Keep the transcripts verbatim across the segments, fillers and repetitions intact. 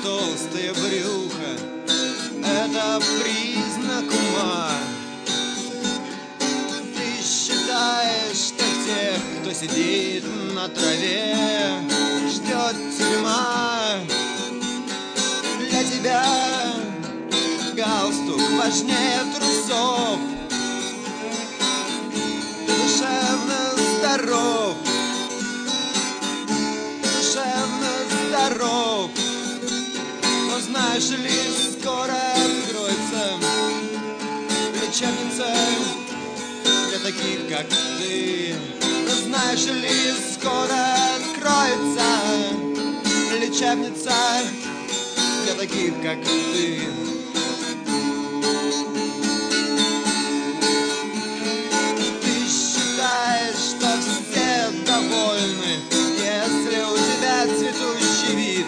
толстое брюхо — это признак ума. Ты считаешь, что тех, кто сидит на траве, ждет тюрьма. Для тебя галстук важнее трусов. Ты душевно здоров, душевно здоров. Но знаешь ли, скоро откроется лечебница для таких, как ты. Но знаешь ли, скоро откроется лечебница для таких, как ты. Ты считаешь, что все довольны, если у тебя цветущий вид.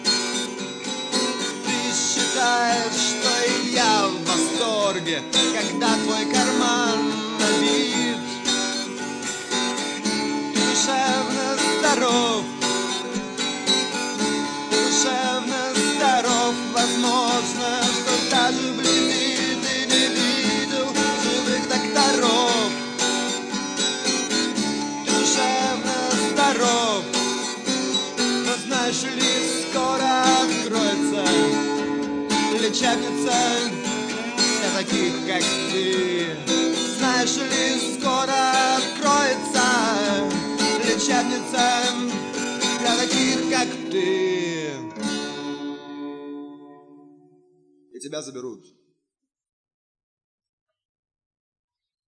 Ты считаешь, что и я в восторге, когда твой карман набит. Ты душевно здоров, душевно здоров. Возможно, что даже вблизи ты не видел живых докторов. Ты душевно здоров, но знаешь ли, скоро откроется лечебница для таких, как ты. Знаешь ли, скоро откроется лечебница для таких, как ты. И тебя заберут.